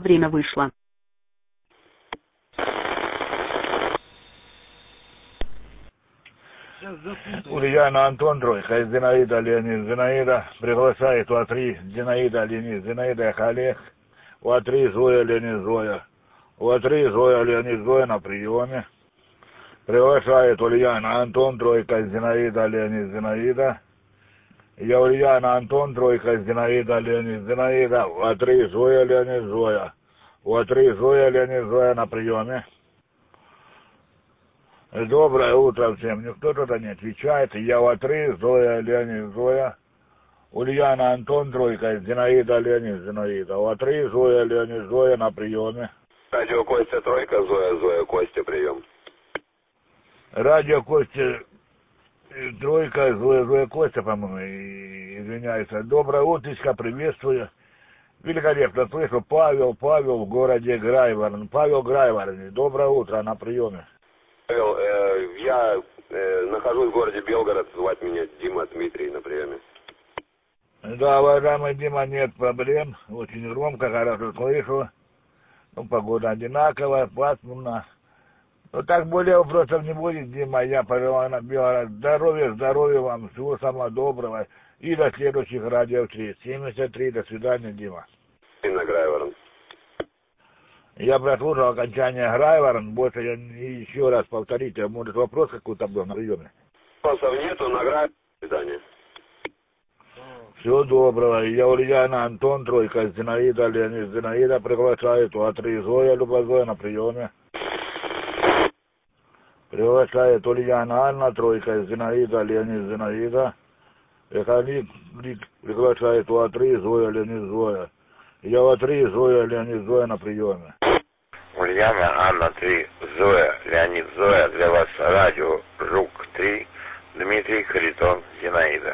Время вышло. Ульяна Антон Тройка, Зинаида Леонид, Зинаида приглашает УА-3, Зинаида Леонид, Зинаида Олег, УА-3 Зоя Леонид Зоя, УА-3 Зоя Леонид Зоя на приеме. Приглашает Ульяна Антон Тройка, Зинаида Леонид, Зинаида. Я Ульяна Антон Тройка, Зинаида Леонид, Зинаида, УА-3 Зоя Леонид Зоя, УА-3 Зоя Леонид Зоя на приеме. Доброе утро всем. Никто туда не отвечает. Я УА-3, Зоя, Леонид, Зоя. Ульяна Антон Тройка, Зинаида, Леонид, Зинаида. УА-3, Зоя, Леонид, Зоя на приеме. Радио Костя Тройка, Зоя, Зоя, Костя, прием. Радио Костя Тройка, Зоя, Зоя, Костя, по-моему, извиняется. Доброе утречко, приветствую. Великолепно слышу. Павел в городе Грайворон. Павел Грайворон. Доброе утро, на приеме. Павел, я нахожусь в городе Белгород, звать меня Дима Дмитрий на приеме. Да, уважаемый Дима, нет проблем. Очень громко, хорошо слышу. Ну, погода одинаковая, пасмурно. Ну, так более вопросов не будет, Дима. Я пожелаю на Белгород здоровья вам, всего самого доброго. И до следующих радиовстреч. 73, до свидания, Дима. И на Грайворон. Я прослушал окончание Грайворон, больше я еще раз повторите, может вопрос какой-то был на приеме. Вопросов нету, на Грайворон. До свидания. Всего доброго. Я Ульяна Антон Тройка, Зинаида Леонид, Зинаида приглашает УА-3 Зоя, Люба Зоя на приеме. Приглашает Ульяна Анна Тройка, Зинаида Леонид, Зинаида. Эхалик приглашает УА-3 Зоя, Леонид, Зоя. Я УА-3 Зоя, Леонид, Зоя на приеме. Ульяна, Анна 3, Зоя, Леонид, Зоя, для вас радио ЖУК-3, Дмитрий, Харитон, Зинаида.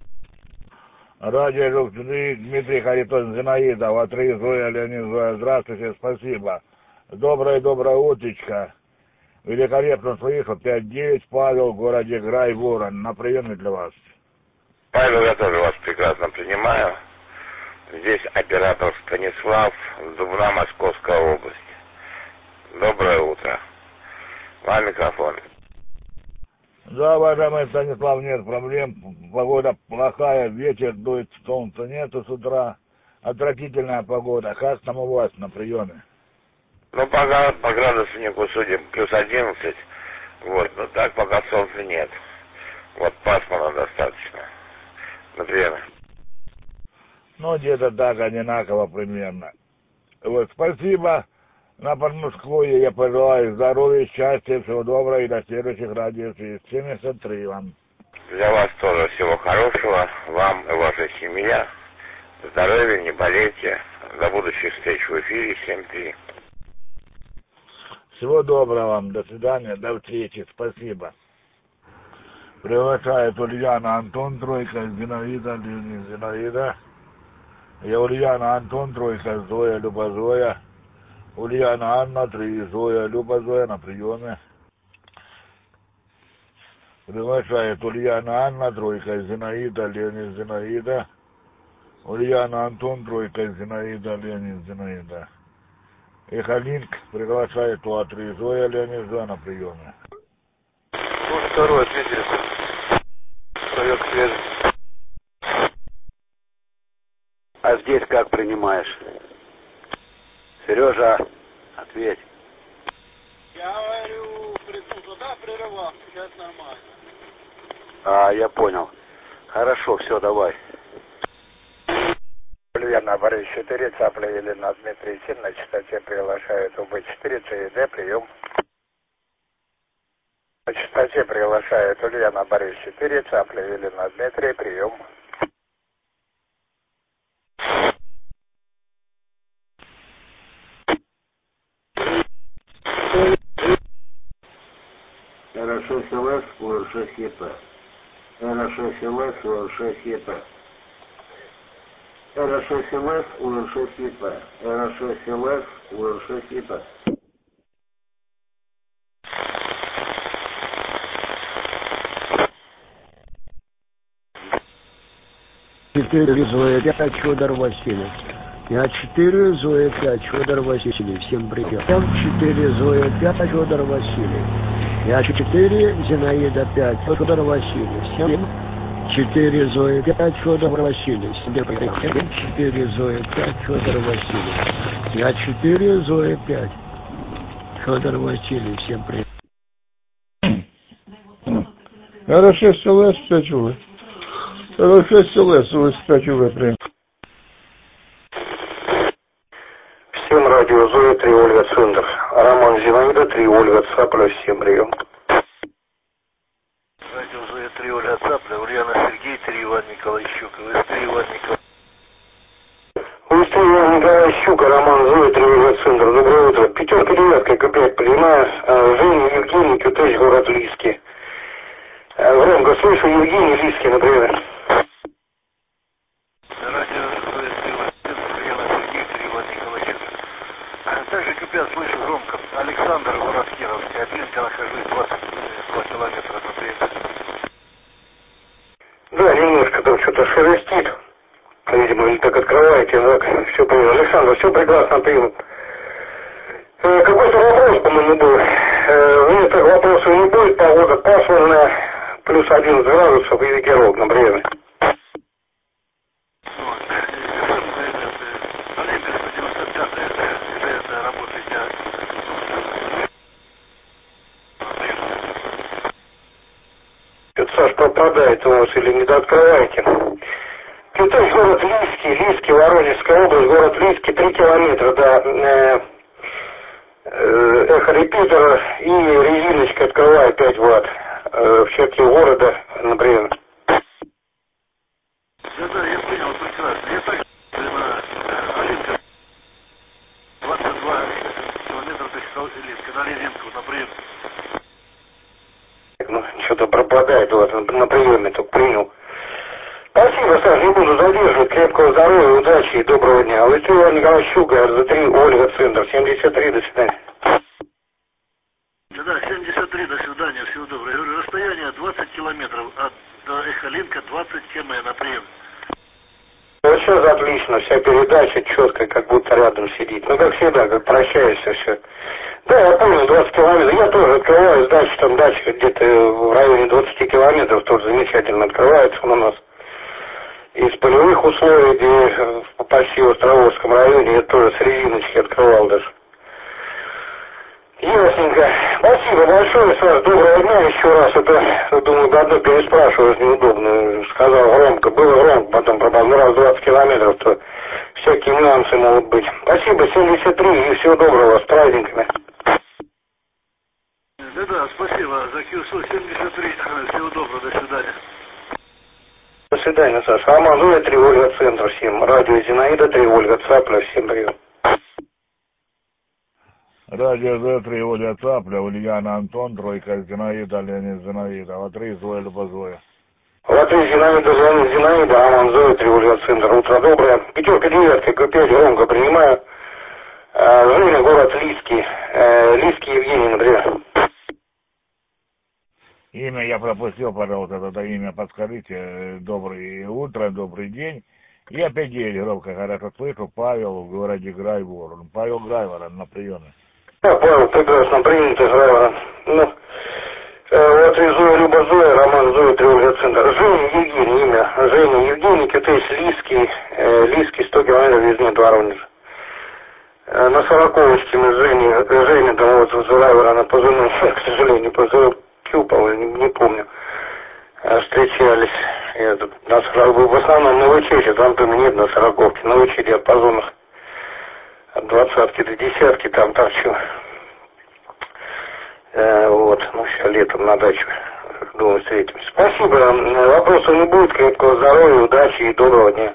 Радио ЖУК-3, Дмитрий, Харитон, Зинаида, УА-3 Зоя, Леонид, Зоя. Здравствуйте, спасибо. Доброе утречко. Великолепно слышу. 5-9, Павел в городе Грайворон. На приеме для вас. Павел, я тоже вас прекрасно принимаю. Здесь оператор Станислав, Дубна, Московская область. Доброе утро. Вам микрофон. Да, уважаемый Станислав, нет проблем. Погода плохая, ветер дует, солнца нету с утра. Отвратительная погода. Как там у вас на приеме? Ну, пока по градуснику судим плюс 11. Вот, но так пока солнца нет. Вот пасмурно достаточно. Например. Ну, где-то так, одинаково примерно. Вот, спасибо. На Подмосковье я пожелаю здоровья, счастья, всего доброго и до следующих радиовстреч. 73 вам. Для вас тоже всего хорошего. Вам и ваша семья. Здоровья, не болейте. До будущих встреч в эфире. 7-3. Всего доброго вам. До свидания. До встречи. Спасибо. Приглашает Ульяна Антон Тройка, Зинаида, Леонид, Зинаида. Я Ульяна Антон Тройка, Зоя, Люба Зоя. Ульяна Анна 3, Зоя, Люба Зоя на приеме. Приглашает Ульяна Анна Тройка, Зинаида, Леонид, Зинаида. Ульяна Антон Тройка, Зинаида, Леонид, Зинаида. Эхалинк приглашает УА-3 Зоя, Леонид, Зоя на приеме. Ну, второй ответили. Совет связи. А здесь как принимаешь? Сережа, ответь. Я говорю, да, прерывал, сейчас нормально. А, я понял. Хорошо, все, давай. Ульяна Борис 4, Цапля Елена Дмитрий 7, на частоте приглашает УБ4, ЦИД, прием. На частоте приглашает Ульяна Борис 4, Цапля Елена Дмитрий, прием. РШСЛС, УРШ-ХИП. РШСЛС, УРШ-ХИП. РШСЛС, УРШ-ХИП. РШСЛС, УРШ-ХИП. 4 Зоя, я Чудор Василий. Я 4, Зоя 5, Федор Васильевич, всем привет. 4, Зоя 5, Федор Васильевич. Я 4, Зинаида 5, Федор Васильевич, всем 4, Зоя 5, Федор Васильевич, всем привет. 4, Зоя 5, Федор Васильевич. Я 4, Зоя 5, Федор Васильевич, всем привет. R6 LS 5 UV. R6 LS 5 UV прием. Всем радио Зоя 3 Ольга Центр. Роман Зинаида 3 Ольга Цапля, всем прием. Радио Зоя 3 Ольга Цапля, Ульяна Сергей 3 Иван Николаевич Щука, УС-3 Иван Николаевич. УС-3 Иван Николаевич Щука, Роман Зоя 3 Ольга Центр. Доброе утро. 5-9, КП, понимаю. Женя, Евгений, Кютеч, город Лиски. Громко слышу, Евгений, Лиски, например. Радио Зоя 3 Ольга Центр, Ульяна Сергей 3 Иван Николаевич. Также КП слышу громко. Александр, город Кировский. Опинка, нахожусь 22 километра на прием. Да, немножко там что-то шелестит. Видимо, или так открываете, так, все понял. Александр, все прекрасно прием. Какой-то вопрос, по-моему, был. Нет, вопросов не будет, погода пасмурная, плюс 11 градусов и ветерок, например. Это, Саш, пропадает у вас или не дооткрываете? Китай, город Лиски, Воронежская область, город Лиски, 3 километра до эхо-репетера и резиночка открывает 5 ватт в черте города, например. Да, я понял прекрасно. Я так на Алинка 22 километра до Лиски, на резинку, на прием. Ну, что-то пропадает у вас на приеме, только принял. Спасибо, Саш, не буду задерживать. Крепкого здоровья, удачи и доброго дня. УС-3 Иван Николаевич Щука, РЗ-3 Ольга Центр, 73, до свидания. Да, 73, до свидания, всего доброго. Я говорю, расстояние 20 километров, от до Эхолинка 20 км на прием. Вот сейчас отлично, вся передача четко, как будто рядом сидит. Ну, как всегда, как прощаешься, все. Да, я понял, 20 километров. Я тоже открываю с дачи, там дача где-то в районе 20 километров, тоже замечательно открывается у нас. Из полевых условий, где почти в Островодском районе, я тоже с резиночки открывал даже. Ясненько. Спасибо большое, Саш. Доброго дня еще раз. Это, думаю, давно переспрашивать неудобно. Сказал громко. Было громко, потом пропал. Ну, раз 20 километров, то всякие нюансы могут быть. Спасибо, 73, и всего доброго. С праздниками. Да, спасибо за КСУ 73. Всего доброго, до свидания. До свидания, Саша. Роман Зоя 3 Ольга Центр, всем. Радио Зинаида 3 Ольга Цапля, всем привет. Радио Зоя 3 Ольга Цапля, Ульяна Антон, тройка Зинаида, Леонид Зинаида, А3 Зоя Люба Зоя. А3 Зинаида, Леонид Зинаида, Роман Зоя 3 Ольга Центр. Утро доброе. 5-9, КП, громко принимаю. Женя, город Лиски. Лиски Евгений, например. Имя я пропустил, пожалуйста, это имя подскажите. Доброе утро, добрый день. И опять громко, хорошо слышу, Павел в городе Грайвор. Павел Грайвор на приеме. Да, Павел, прекрасно принято, Грайвора. Ну, вот и Зоя, Люба Зоя, Роман Зоя, 3 Ольга Центр. Женя Евгений, имя. Женя Евгений, КТС Лиски, Лиски, 100 километров из нет Воронежа. На Сороковочке мы с Женей там вот с Грайвора на позывной, к сожалению, позывной Кюпал, не помню. Встречались. Нас в основном на ВЧ, там нет на Сороковке, на ВЧ диапазонах от 20-ки до 10-ки там торчу. Вот, ну сейчас летом на дачу, думаю, встретимся. Спасибо, вопросов не будет, крепкого здоровья, удачи и доброго дня.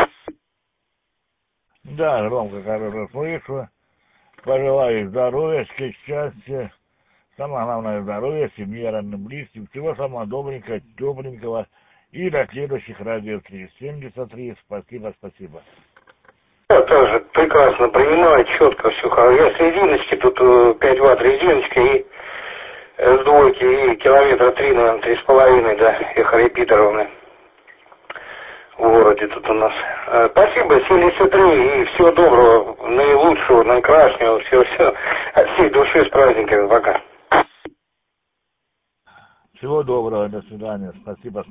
Да, громко, хорошо слышу. Пожелаю здоровья, счастья. Самое главное здоровья, семье, родным, близким. Всего самого добренького, тепленького. И до следующих радио 3. 73. Спасибо. Я тоже прекрасно принимаю, четко все хорошо. Я с резиночки, тут 5 ватт резиночка и с двойки, и километра 3, наверное, 3,5 до эхо-репетера. в городе тут у нас. Спасибо, 73, и всего доброго, наилучшего, наикраснего, все от всей души с праздниками, пока. Всего доброго, до свидания, спасибо.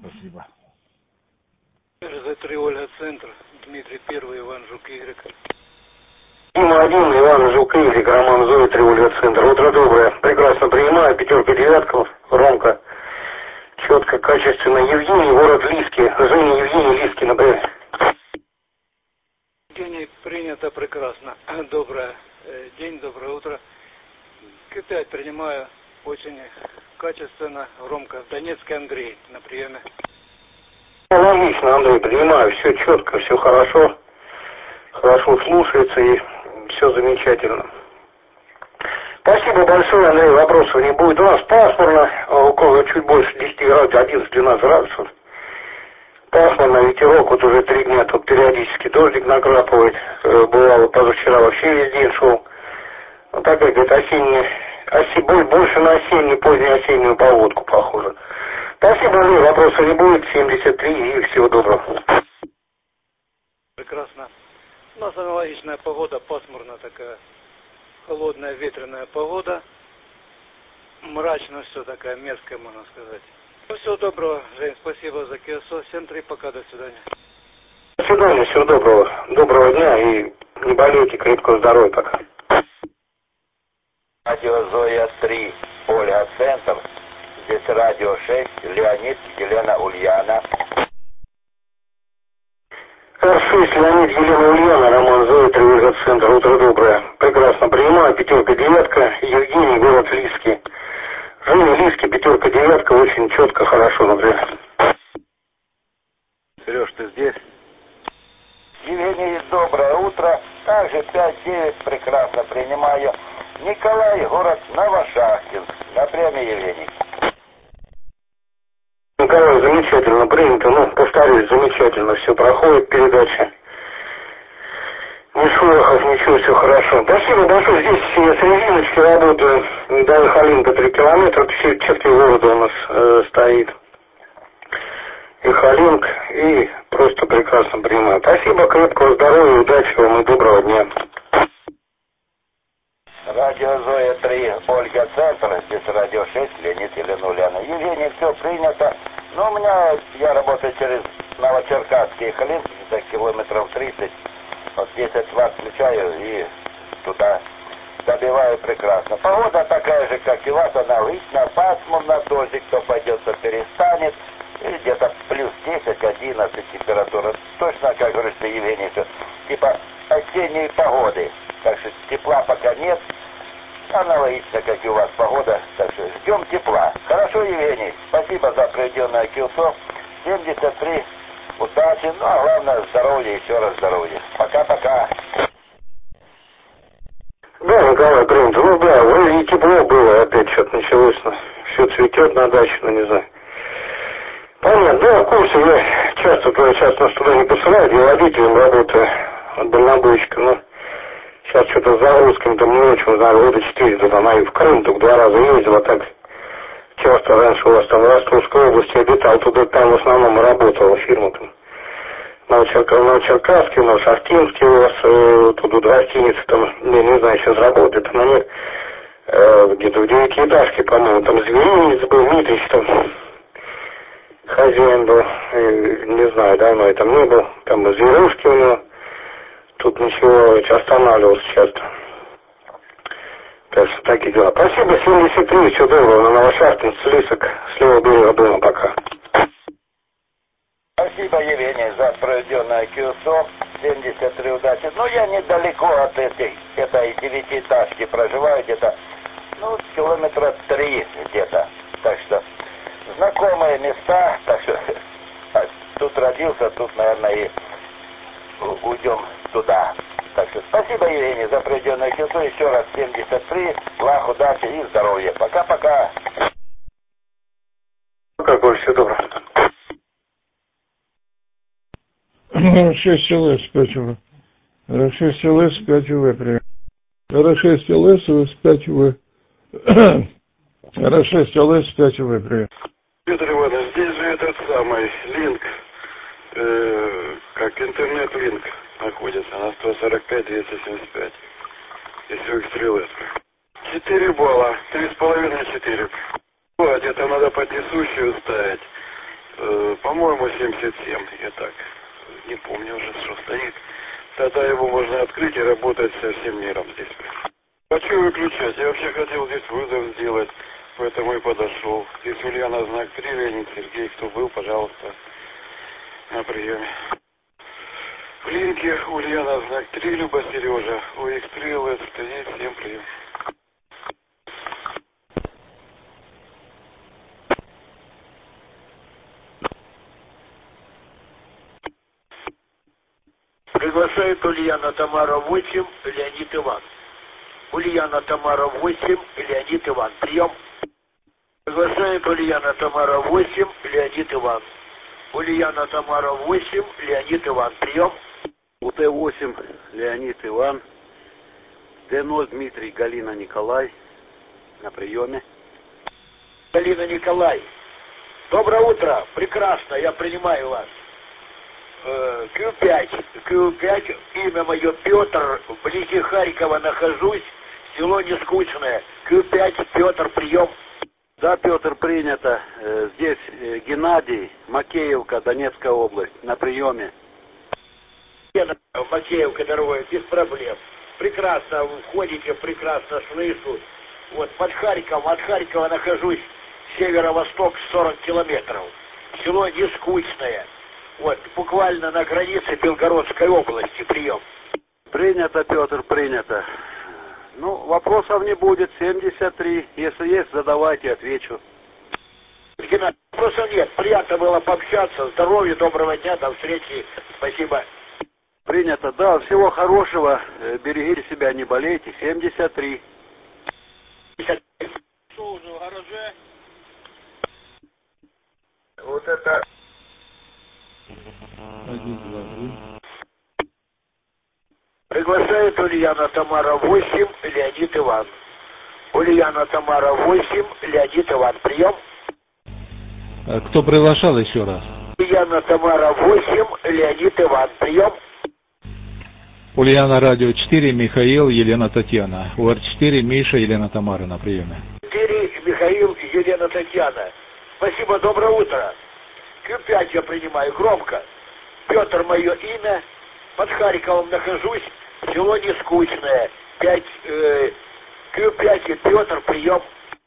РЗ-3 Ольга-центр, Дмитрий 1, Иван Жук-Y. Дима 1, Иван Жук-Y, Роман Зоя, 3 Ольга-центр. Утро доброе, прекрасно принимаю, 5-9, Ромка. Четко, качественно. Евгений, город Лиски. Женя, Евгений, Лиски, например. Евгений, принято прекрасно. Добрый день, доброе утро. К5 принимаю очень качественно. Ромка, Донецкий Андрей на приеме. Логично, Андрей, принимаю. Все четко, все хорошо. Хорошо слушается и все замечательно. Спасибо большое, Андрей, вопросов не будет. У нас пасмурно, около чуть больше 10 градусов, 11-12 градусов. Пасмурно, ветерок, вот уже 3 дня тут периодически дождик накрапывает. Бывало, позавчера вообще весь день шел. Вот такая какая-то осенняя, больше на осеннюю, позднеосеннюю погодку похоже. Спасибо, Андрей, вопросов не будет, 73 и всего доброго. Прекрасно. У нас аналогичная погода, пасмурная такая. Холодная, ветреная погода. Мрачно все, такая мерзкая, можно сказать. Ну, всего доброго, Жень, спасибо за КСО. 7-3, пока, до свидания. До свидания, всего доброго. Доброго дня и не болейте, крепкого здоровья пока. Радио Зоя 3, Ольга-центр. Здесь радио 6, Леонид, Елена, Ульяна. R6, Леонид, Елена, Ульяна, Роман Зоя, 3 Ольга-центр. Утро доброе. Прекрасно принимаю. 5-9, Евгений, город Лиски. Женя, Лиски, 5-9, очень четко, хорошо, например. Сереж, ты здесь? Евгений, доброе утро. Также 5-9, прекрасно принимаю. Николай, город Новошахтинск. На приеме, Евгений. Николай, замечательно принято. Ну, повторюсь, замечательно все проходит, передача. Ни шорохов, ничего, все хорошо. Спасибо большое. Здесь я с резиночки работаю. До Ихалинка 3 километра. В черте города у нас стоит Ихалинк. И просто прекрасно принимаю. Спасибо, крепкого здоровья, удачи вам и доброго дня. Радио Зоя 3, Ольга-центр. Здесь радио 6, Леонид, Елена, Ульяна. Евгений, все принято. Но у меня, я работаю через Новочеркасский Ихалинк, где-то километров 30. Вот 10 ватт включаю и туда добиваю прекрасно. Погода такая же, как и у вас, аналогичная, пасмурно, дождик то пойдет, то перестанет. И где-то плюс 10-11 температура. Точно, как говорится, Евгений, все типа осенней погоды. Так что тепла пока нет. Аналогично, как и у вас погода. Так что ждем тепла. Хорошо, Евгений. Спасибо за проведенное КСО. 73. Удачи. Ну, а главное, здоровья. Еще раз здоровья. Пока-пока. Да, Николай, принято. Ну да, вроде и тепло было. Опять что-то началось. Все цветет на даче, ну не знаю. Понятно. Да, в курсе. Я часто нас туда не посылают. Я водителем работаю. Дальнобойщиком. Но сейчас что-то с загрузками там не очень, знаю, года 4 туда, она и в Крым только 2 раза ездила, так часто раньше у вас там в Ростовской области обитал, туда там в основном работала фирма там. Новочеркасский, Новошахтинский у вас, тут в гостинице там, не знаю, сейчас работает, но нет, где-то в 9-этажке, по-моему, там Зверинец был, Митрич там, хозяин был, не знаю, давно я там не был, там зверушки у него. Тут ничего, останавливался часто. Так что такие дела. Спасибо, 73, всего доброго, на Новошахтинск, Лисок, с левого берега дома, пока. Спасибо, Евгений, за проведенное КСО. 73 удачи. Ну, я недалеко от этой 9-этажки проживаю, где-то, ну, километра 3 где-то. Так что, знакомые места, так что, тут родился, тут, наверное, и уйдем туда. Так что спасибо, Евгений, за проведенное КСО. Еще раз 73, благ, удачи и здоровья. Пока-пока. Пока, Коль, все добро. R6 ЛС 5В. R6 ЛС 5В, привет. R6 ЛС 5В. R6 ЛС 5В, привет. Петр Иванович, здесь же этот самый Линк. Как интернет-линк находится на 145-275. Если вы стрелы. 4 балла, 3,5-4. Где-то надо под несущую ставить. По-моему, 77. Я так не помню уже, что стоит. Тогда его можно открыть и работать со всем миром здесь. Хочу выключать. Я вообще хотел здесь вызов сделать, поэтому и подошел. Здесь Ульяна знак 3, Леонид Сергей. Кто был, пожалуйста, на приеме. В линке Ульяна знак 3, Люба Сережа. ОХ3 ЛС стоит. Всем прием. Приглашает Ульяна Тамара 8, Леонид Иван. Ульяна Тамара 8, Леонид Иван. Прием. Приглашает Ульяна Тамара 8, Леонид Иван. Ульяна Тамара 8, Леонид Иван. Прием. УТ-8, Леонид Иван. Д-0, Дмитрий, Галина, Николай. На приеме. Галина, Николай. Доброе утро. Прекрасно. Я принимаю вас. Q5, имя мое Петр, вблизи Харькова нахожусь, село Нескучное. Q5, Петр, прием. Да, Петр, принято. Здесь Геннадий, Макеевка, Донецкая область, на приеме. Макеевка, дорогой, без проблем. Прекрасно входите, прекрасно слышу. Вот под Харьковом, от Харькова нахожусь, северо-восток 40 километров. Село Нескучное. Вот, буквально на границе Белгородской области. Прием. Принято, Петр, принято. Ну, вопросов не будет. 73. Если есть, задавайте, отвечу. Геннадий, вопросов нет. Приятно было пообщаться. Здоровья, доброго дня, до встречи. Спасибо. Принято. Да, всего хорошего. Берегите себя, не болейте. 73. Что уже в гараже? Вот это... 1, 2, 3. Приглашает Ульяна Тамара 8, Леонид Иван. Ульяна Тамара 8, Леонид Иван. Прием. Кто приглашал еще раз? Ульяна Тамара 8, Леонид Иван. Прием. Ульяна радио 4, Михаил, Елена Татьяна. УР4, Миша, Елена Тамара на приеме. 4, Михаил, Елена Татьяна. Спасибо, доброе утро. Q5 я принимаю громко. Петр мое имя. Под Харьковом нахожусь. Село Нескучное. 5, Q5 Петр, прием.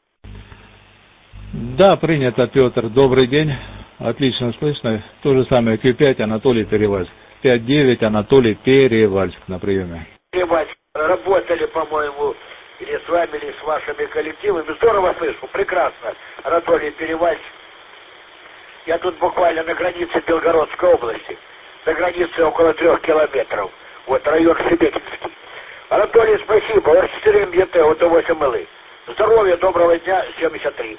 Да, принято, Петр. Добрый день. Отлично слышно. То же самое Q5, Анатолий Перевальск. 5-9, Анатолий Перевальск на приеме. Перевальск. Работали, по-моему, или с вами, или с вашими коллективами. Здорово слышу, прекрасно. Анатолий Перевальск. Я тут буквально на границе Белгородской области. На границе около 3 километров. Вот район Шебекинский. Анатолий, спасибо. ОР4 МЕТ, УТ-8 Лы. Здоровья, доброго дня, 73.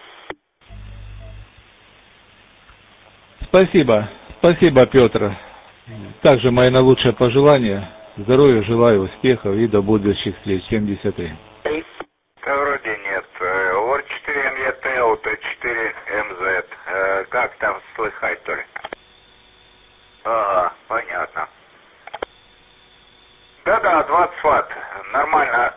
Спасибо. Спасибо, Петр. Также мои наилучшие пожелания. Здоровья, желаю успехов и до будущих встреч. 73. Да вроде нет. ОР4 МЕТ, УТ4 МЗ. Как там слыхать, то ли? Ага, понятно. Да-да, 20 ватт. Нормально.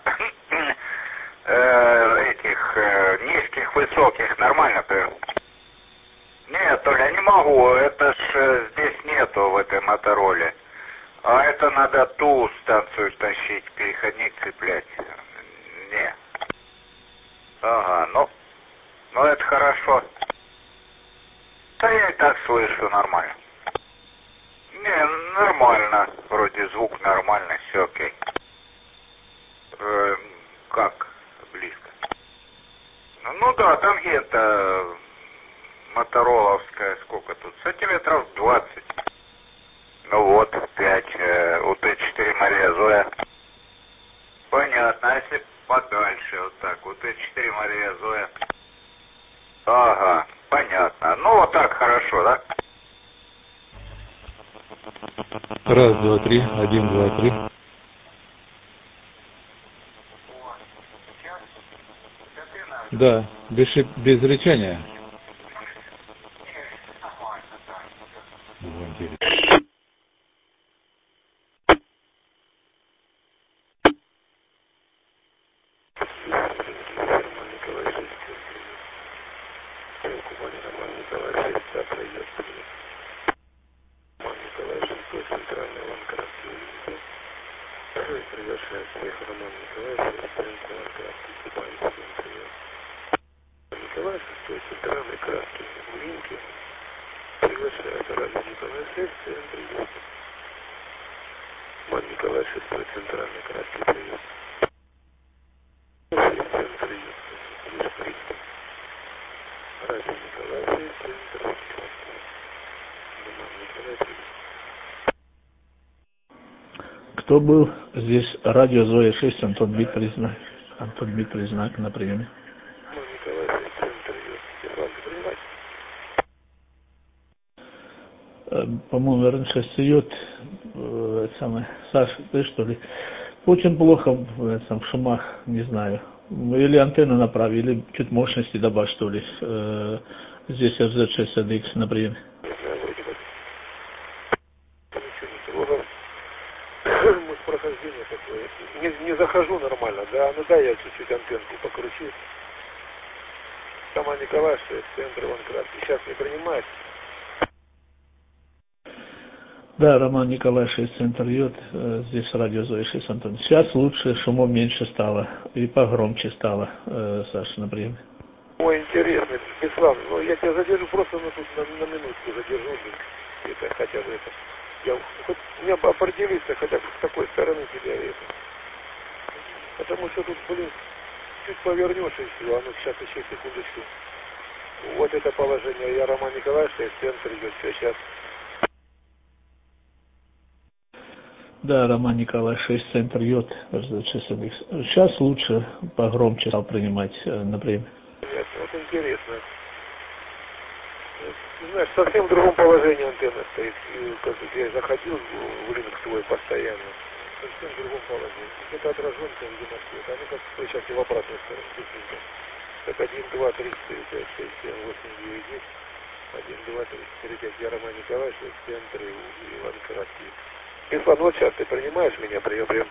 Этих низких, высоких. Нормально ты. Нет, Толя, не могу. Это ж здесь нету в этой мотороле. А это надо ту станцию тащить, переходник цеплять. Не. Ага, ну это хорошо. Да я и так слышу нормально. Не, нормально. Вроде звук нормальный, все окей. Как близко? Ну да, там где-то мотороловская, сколько тут? Сантиметров 20. Ну вот, 5. УТ-4 Мария Зоя. Понятно, а если подальше, вот так, УТ-4 Мария Зоя. Ага, понятно. Ну вот так хорошо, да? 1, 2, 3. 1, 2, 3. Да, без рычания. центральной краски Линки приглашает радио Николай 6, центр идет. Ман Николай 6, центральной краски привет. Центр идет. Лишь принято. Радио Николай 6, центр идет. Ман Николай привет. Кто был здесь? Радио Зоя 6, Антон Дмитрий знак. Антон Дмитрий знак на приеме. По-моему, раньше сует, Саша, ты что ли? Очень плохо в шумах, не знаю. Или антенну направь, или чуть мощности добавь, что ли. Здесь FZ6ADX на приеме. Может, прохождение такое. Не захожу нормально, да? Ну да, я чуть-чуть антенку покручу. Сама Николай, что центр Иван Краткий. Сейчас не принимает. Да, Роман Николай 6, центр Йод. Здесь радио Зоя 6, Антон. Сейчас лучше, шумов меньше стало. И погромче стало, Саша, на приеме. Ой, интересно, Беслан, ну я тебя задержу, просто тут на минутку задержу. Это хотя бы это. Я хоть мне бы определиться, хотя бы с какой стороны тебя это. Потому что тут, блин, чуть повернешь и все, а ну сейчас еще секундочку. Вот это положение, я Роман Николаевич, центр идет, все, сейчас. Да, Роман Николай 6, центр Йод, сейчас лучше, погромче стал принимать на приеме. Вот интересно. Знаешь, совсем в другом положении антенна стоит. И, я заходил в рынок свой постоянно. Совсем в другом положении. Это отраженка, видимо, все. А ну как сейчас и в обратную сторону. Так 1, 2, 3, 4, 5, 6, 7, 8, 9, 10. 1, 2, 3, 4, 5. Я Роман Николаевич, центр Иван Краткий. Беслан, вот сейчас ты принимаешь меня прием?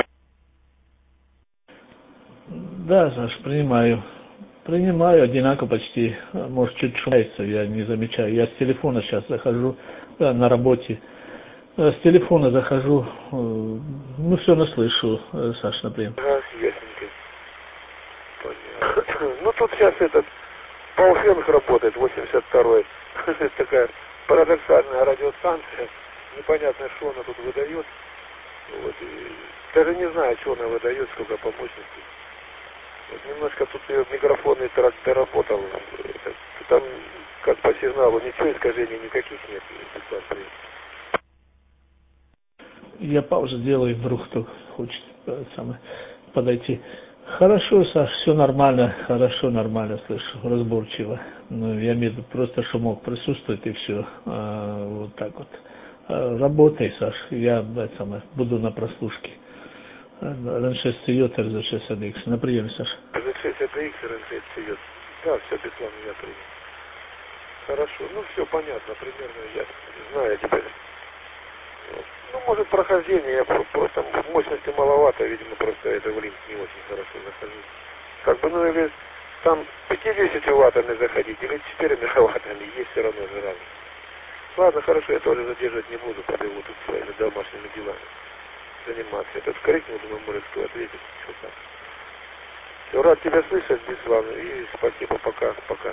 Да, Саш, принимаю. Принимаю одинаково почти. Может, чуть шумается, я не замечаю. Я с телефона сейчас захожу, да, на работе. С телефона захожу, ну, все наслышу, Саш, например. Ага, ясненько. Понятно. Ну, тут сейчас этот Пауфенг работает, 82-й. Такая парадоксальная радиостанция. Непонятно, что она тут выдает. Вот, и даже не знаю, что она выдает, сколько по мощности. Вот немножко тут ее микрофонный тракт доработал. Там, как по сигналу, ничего, искажений никаких нет. Я паузу делаю, вдруг кто хочет подойти. Хорошо, Саш, все нормально, хорошо, нормально слышу, разборчиво. Ну, я имею в виду, просто шумок присутствует и все. Вот так вот. Работай, Саш, я буду на прослушке. РН6 Йод, РЗ6 ADX. На приеме, Саша. РЗ6 ADX, РН6 Йод. Да, все, Беслан, меня принял. Хорошо, ну все понятно, примерно я знаю теперь. Ну, может, прохождение, я просто мощности маловато, видимо, просто это в линк не очень хорошо захожу. Как бы, ну, или там 50 ваттами заходить, или 4 мегаваттами, есть все равно же разница. Ладно, хорошо, я тоже задерживать не буду, побегу тут своими домашними делами заниматься. Этот крикнул, думаю, может, кто ответит, что так. Все, рад тебя слышать, Беслан, и спасибо, пока.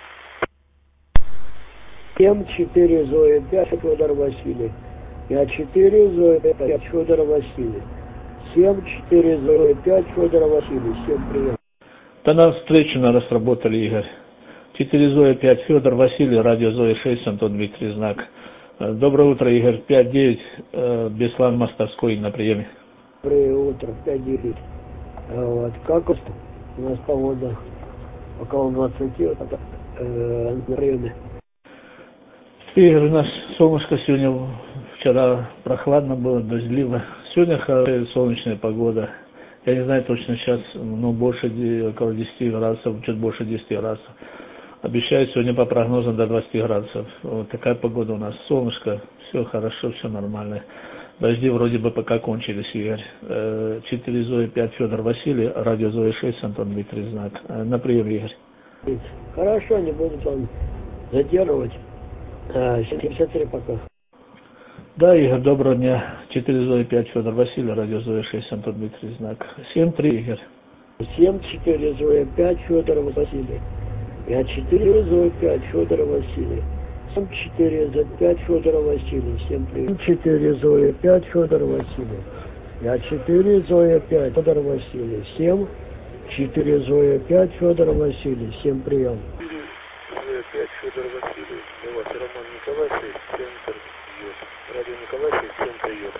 7-4 Зоя 5 Федор Василий. 5-4 Зоя 5 Федор Василий. 7-4 Зоя 5 Федор Василий. Всем привет. Да на встречу нас сработали, Игорь. 4 Зоя 5 Федор Василий, радио Зоя 6, Антон Дмитрий знак. Доброе утро, Игорь. 5-9, Беслан Мостовской на приеме. Доброе утро, 5-9. Вот. Как у нас погода? Около 20, на приеме. Игорь, у нас солнышко сегодня, вчера прохладно было, дождливо. Сегодня хорошая солнечная погода. Я не знаю точно сейчас, но больше, около 10 градусов, чуть больше 10 градусов. Обещают сегодня по прогнозам до 20 градусов. Вот такая погода у нас. Солнышко, все хорошо, все нормально. Дожди вроде бы пока кончились, Игорь. 4 Зоя 5 Федор Василий, радио Зоя 6, Антон Дмитрий знак. На прием, Игорь. Хорошо, не буду вам задерживать. 73 пока. Да, Игорь, доброго дня. 4 Зоя 5 Федор Василий, радио Зоя 6, Антон Дмитрий знак. 7-3, Игорь. 7-4 Зоя 5 Федор Василий. Я 4 Зоя 5, Федора Василий. 4 за 5, Федора Василий. Всем привет. 4 Зоя 5, Федор Василий. Я 4 Зоя 5, Федор Василий. 7, 4 Зоя 5, Федор Василий. Всем прием. Зоя 5, Федор Василий. У вас Роман Николаевич, центр Йод. Радио Николаевич, центр Йод.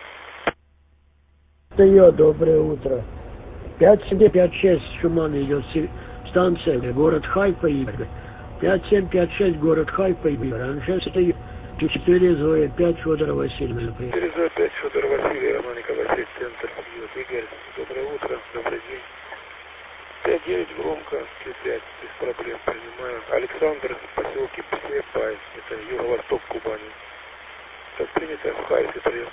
Йод, доброе утро. 5-7-5-6 Шуман идет станция, город Хайфа, Игорь. 5-7-5-6 город Хайфа, Игорь. Анжес стоит 4 Зоя 5 Федора Васильевна. 4 Зоя 5 Федор Василий, Роман Николаевич, центр Йод. Игорь, доброе утро, добрый день. 5-9 громко, 5 без проблем принимаю. Александр, поселке Псепай, это юго-восток Кубани. Как принято в Хайфе прием.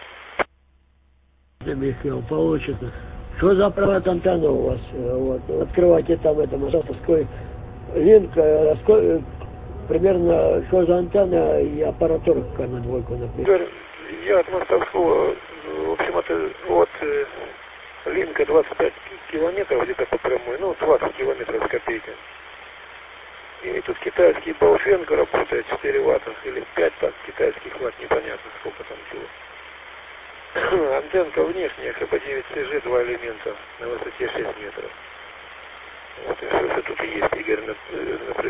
Михаил, получится. Что за провод антенна у вас? Вот. Открывайте там это московской линк. Примерно что за антенна и аппаратура какая на двойку, например? Я от Мостовского, в общем, это от линка 25 километров где-то по прямой, ну 20 километров с копейкой. И тут китайский Баушенко работает 4 ватта или 5 так, китайских ватт, непонятно сколько там чего. Антенка внешняя, ХБ9ЦЖ, 2 элемента на высоте 6 метров. Вот и все тут и есть, Игорь, например.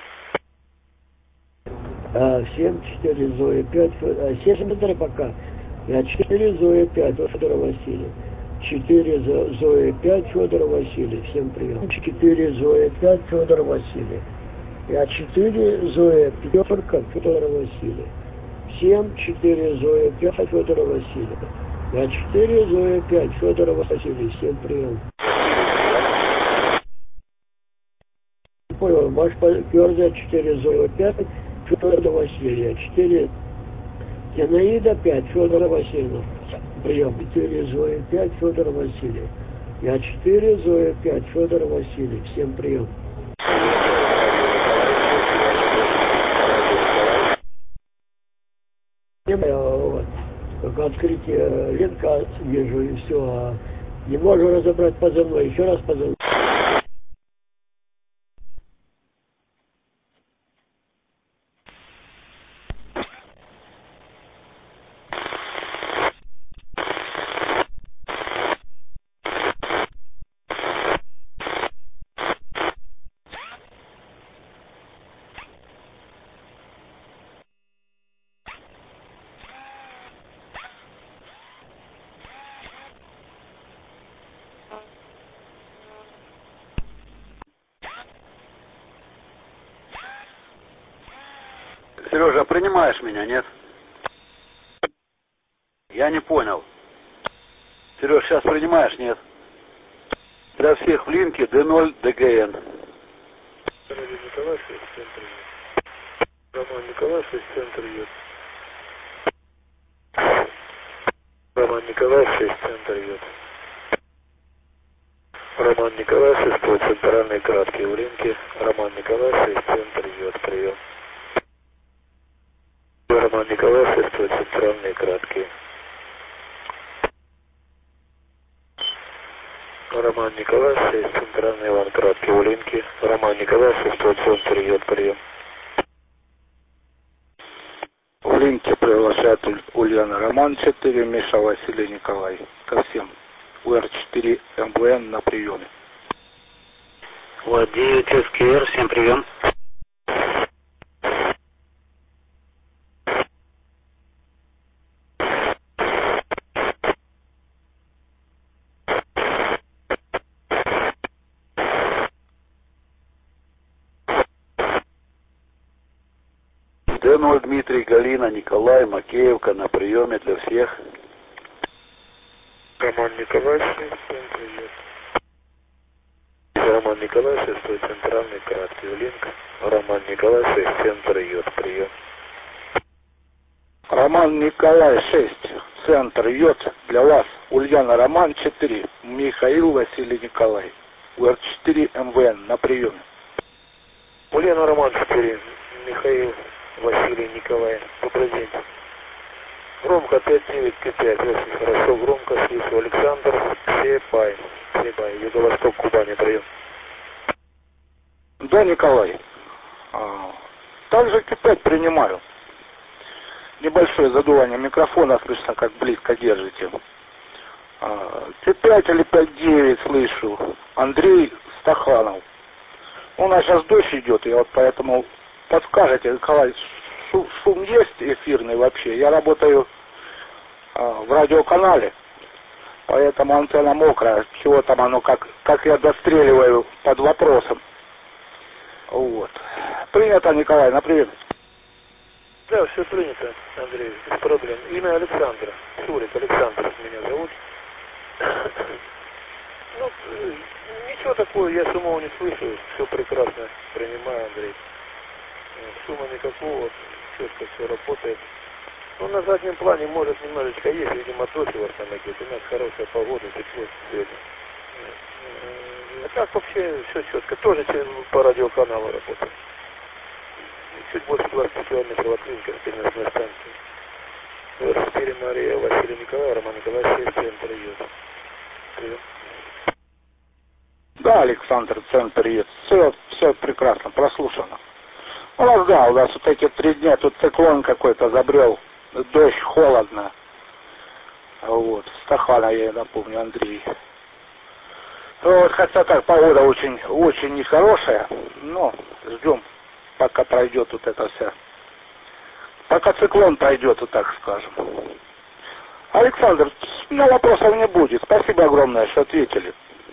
7-4 Зоя 5, 7 метров пока. Я 4 Зоя 5, Федора Василия. 4 Зоя 5, Федора Василия. Всем прием. 4 Зоя 5, Федор Василий. Я 4 Зоя Пятерка, Федора Василия. 7-4 Зоя 5, Федора Василия. Я 4 Зоя 5, Федора Василия. Всем прием. Понял, ваш Перза 4 Зоя 5, Федора Василия. 4 Зинаида 5, Федора Васильевна. Прием. 4 Зоя 5, Федора Василия. Я 4 Зоя 5, Федора Василия. Всем прием. Вот. Только открытие линка вижу и все. Не могу разобрать позывной. Еще раз позывной. Сережа, принимаешь меня, нет? Я не понял. Сереж, сейчас принимаешь, нет? Для всех в линке D0 ДГН. Роман Николаевич, центр Йод. Роман Николаевич, центр Йод. Роман Николаевич, центр Йод. Роман Николаевич, твой центральный краткий в линке. Роман Николаевич, центр Йод, прием. Роман Николаевич, твой центральный краткий. Роман Николаевич, центральный Иван краткий в линке. Роман Николаевич, твой центр Йод, прием. В линке приглашает Ульяна Роман 4, Миша Василий Николай. Ко всем. УР-4 МВН на приеме. Вот 9 СКР, всем прием. Д0 Дмитрий, Галина, Николай, Макеевка на приеме для всех. Роман Николаевич, центр Йод. Роман Николаевич, твой центральный краткий в линк. Роман Николаевич, центр Йод, прием. Роман Николай 6, центр Йод. Для вас Ульяна Роман 4, Михаил Василий Николай. УР-4 МВН на приеме. Ульяна Роман 4, Михаил Василий Николай. Добрый день. Громко 5-9-5, очень хорошо, громко слышу. Александр Сепай, юго-восток Кубани, прием. Да, Николай. Также Q5 принимаю. Небольшое задувание микрофона, слышно, как близко держите. Q5 или 5.9 слышу. Андрей Стаханов. У нас сейчас дождь идет, и вот поэтому подскажете, Николай, шум есть эфирный вообще? Я работаю в радиоканале, поэтому антенна мокрая. Чего там оно, как я достреливаю под вопросом. Вот. Принято, Николай, на привет. Да, все принято, Андрей, без проблем. Имя Александра. Шурик Александр меня зовут. Ну, ничего такого, я шумов не слышу, все прекрасно принимаю, Андрей. Шума никакого, четко все работает. Ну, на заднем плане, может, немножечко есть, видимо, дождь у вас там идет. У нас хорошая погода, тепло сегодня. А так вообще все четко. Тоже по радиоканалу работаю. Чуть больше 20 километров от Линкольнской местной станции. Теперь Мария, Василий Николаевич, Роман Николаевич, центр идет. Привет. Да, Александр, центр есть. Все прекрасно, прослушано. У нас вот эти 3 дня тут циклон какой-то забрел. Дождь, холодно. Вот, Стахана, я напомню, Андрей. Вот, хотя так, погода очень, очень нехорошая, но ждем, пока пройдет вот это вся. Пока циклон пройдет, вот так скажем. Александр, у меня вопросов не будет. Спасибо огромное, что ответили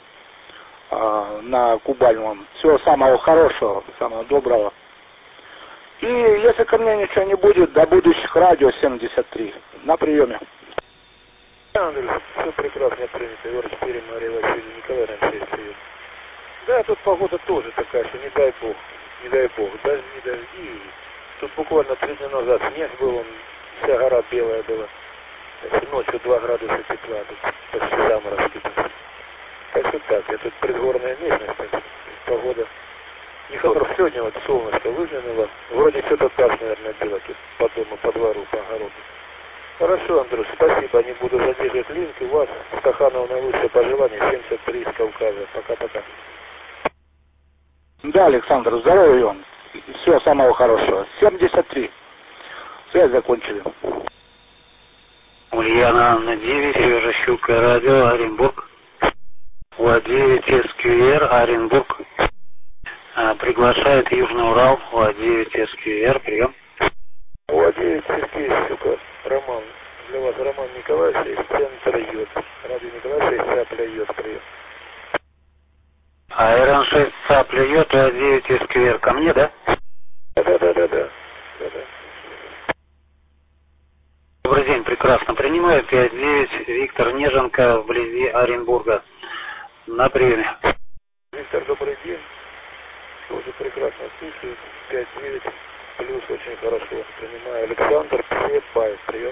на Кубань вам. Всего самого хорошего, самого доброго. И если ко мне ничего не будет, до будущих радио 73. На приеме. Андрей, все прекрасно принято. Егор Шпирин, Мария Васильевна Николаевна, привет. Да, тут погода тоже такая, что не дай бог, дожди. Тут буквально 3 дня назад снег был, вся гора белая была. Ночью 2 градуса тепла, тут почти заморозки. Так что так, я тут предгорная местность, погода нехорошая. Сегодня вот солнышко выглянуло, вроде что-то так, наверное, было тут по дому, по двору, по огороду. Хорошо, Андрюш, спасибо, не буду задерживать линк. У вас, Стаханов, наилучшее пожелание, 73 из Кавказа. Пока-пока. Да, Александр, здоровья вам. Всего самого хорошего. 73. Связь закончили. Ульяна на 9, Южно-Щука, радио, Оренбург. УА-9 СКР, Оренбург. Приглашает Южный Урал, УА-9 СКР, прием. УА-9 Щука, Роман. Для вас Роман Николаевич из центра Йод. Радио Николаевич из Цапля Йод, прием. РН-6 Цапля Йод, УА-9 СКР, ко мне, да? Да. Добрый день, прекрасно принимаю. 5-9, Виктор Неженко, вблизи Оренбурга. На приеме. Виктор, добрый день. Тоже прекрасно слушаю. 5-9, плюс очень хорошо принимаю. Александр Пребаев, прием.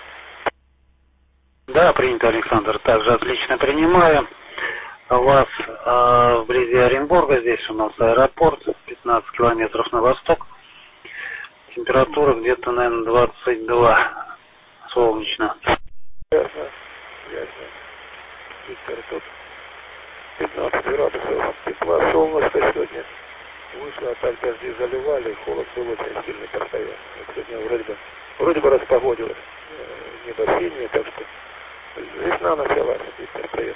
Да, принято, Александр. Также отлично принимаю. Вас вблизи Оренбурга, здесь у нас аэропорт, 15 километров на восток. Температура где-то, наверное, 22. Солнечно. Ясно. Виктор, тут 15 градусов тепла, солнышко сегодня вышло, а так дожди заливали, холод был очень сильный постоянно. Сегодня вроде бы распогодилось, небо синее, так что весна началась. Виктор, привет.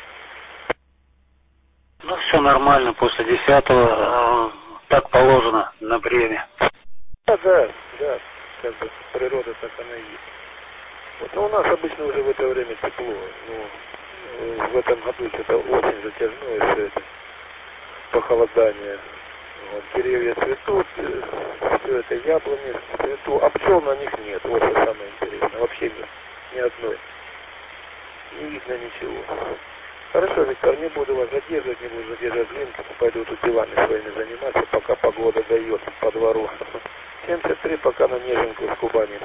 Ну, все нормально, после 10-го так положено на приеме. Да, как бы природа так она и есть. Вот, но у нас обычно уже в это время тепло, но в этом году что-то очень затяжное все это похолодание. Вот, деревья цветут, все это яблони цветут, а пчел на них нет, вот что самое интересное, вообще нет, ни одной. Не видно ничего. Хорошо, Виктор, не буду вас задерживать, линк, пойду тут делами своими заниматься, пока погода дает по двору. 73 пока на Неженку с Кубани.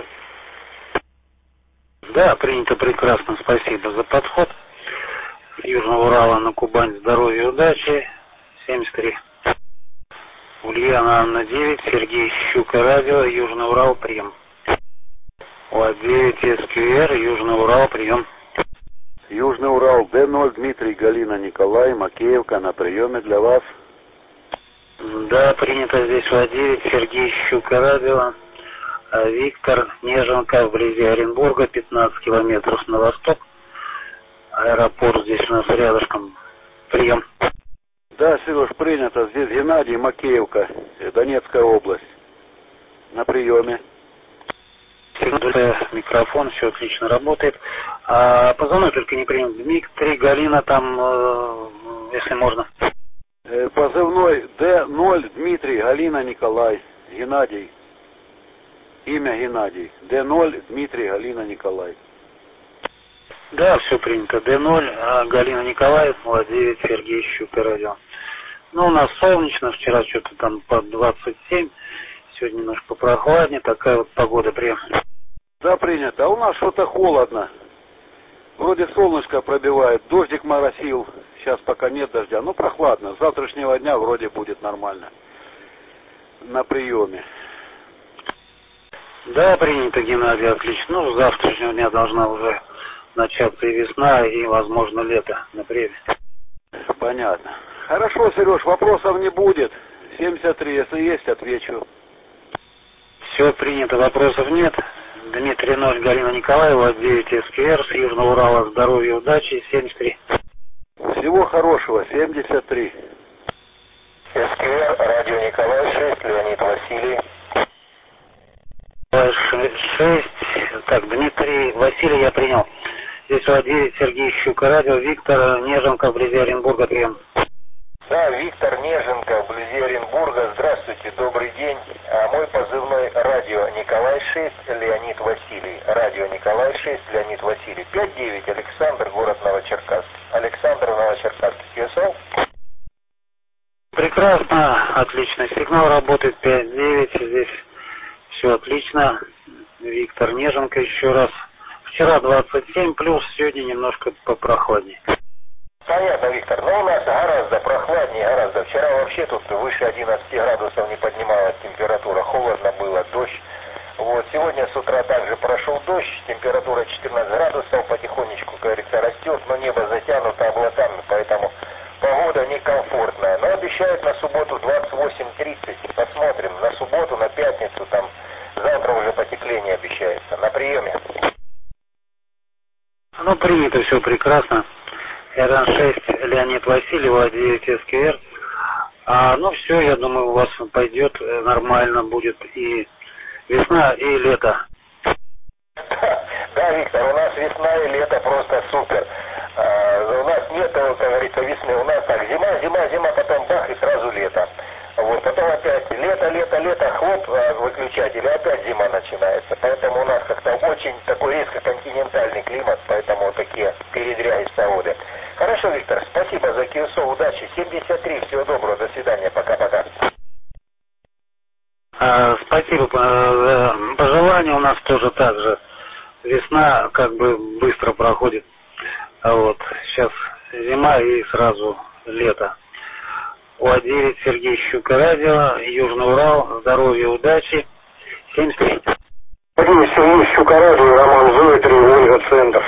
Да, принято прекрасно, спасибо за подход. Южного Урала на Кубань, здоровья и удачи. 73. Ульяна Анна 9, Сергей Щука, радио, Южный Урал, прием. УА-9 СКР, Южный Урал, прием. Южный Урал, Д0, Дмитрий, Галина, Николай, Макеевка, на приеме для вас. Да, принято здесь В9, Сергей Щука, радио. Виктор, Неженка, вблизи Оренбурга, 15 километров на восток. Аэропорт здесь у нас рядышком. Прием. Да, Сереж, принято. Здесь Геннадий, Макеевка, Донецкая область. На приеме. Микрофон, все отлично работает. А позывной только не принят. Дмитрий, Галина там, если можно. Позывной Д0, Дмитрий, Галина, Николай, Геннадий. Имя Геннадий. Д0, Дмитрий, Галина, Николай. Да, все принято. Д0, Галина Николаев, 09, Сергей Щука, радио. Ну, у нас солнечно, вчера что-то там под 27, сегодня немножко попрохладнее, такая вот погода приехала. Да, принято. А у нас что-то холодно. Вроде солнышко пробивает, дождик моросил, сейчас пока нет дождя, но прохладно. С завтрашнего дня вроде будет нормально. На приеме. Да, принято, Геннадий, отлично. Ну, с завтрашнего дня должна уже начаться и весна, и, возможно, лето на приеме. Понятно. Хорошо, Сереж, вопросов не будет. 73, если есть, отвечу. Все принято, вопросов нет. Дмитрий 0, Галина Николаева, 9 СКР, с Южного Урала, здоровья, удачи, 73. Всего хорошего, 73. СКР, радио Николай 6, Леонид Василий. 6. Так, Дмитрий, Василий я принял. Здесь В9, Сергей Щука, радио, Виктор, Неженка, вблизи Оренбурга, прием. Да, Виктор, Неженка, вблизи Оренбурга. Здравствуйте, добрый день. Мой позывной радио Николай 6, Леонид Василий. Радио Николай 6, Леонид Василий. 5-9, Александр, город Новочеркасск. Александр, Новочеркасск, QSL. Прекрасно, отлично. Сигнал работает 5-9, здесь все отлично. Виктор, Неженка еще раз. Вчера 27 плюс, сегодня немножко попрохладнее. Понятно, Виктор. Но у нас гораздо прохладнее, гораздо. Вчера вообще тут выше 11 градусов не поднималась температура. Холодно было, дождь. Вот. Сегодня с утра также прошел дождь. Температура 14 градусов. Потихонечку, как говорится, растет. Но небо затянуто облаками, поэтому погода некомфортная. Но обещают на субботу 28-30. Посмотрим. На субботу, на пятницу. Там завтра уже потепление обещается. На приеме. Ну, принято, все прекрасно. РН6, Леонид Васильев, 9 СКР. Ну все, я думаю, у вас пойдет нормально, будет и весна, и лето. Да, Виктор, у нас весна и лето просто супер. У нас нет, как говорится, весны. У нас так, зима, потом бах, и сразу лето. Вот, потом опять лето, хлоп, выключатель, и опять зима начинается. Поэтому у нас как-то очень такой резко континентальный климат, поэтому вот такие передряги с погоды. Хорошо, Виктор, спасибо за QSO, удачи. 73, всего доброго, до свидания, пока-пока. Спасибо за пожелания, у нас тоже так же. Весна как бы быстро проходит, вот, сейчас зима и сразу лето. У9, Сергей Щука, радио, Южный Урал, здоровья, удачи, 73. Сергей Щука, радио, Роман Зоя, Ольга, центр.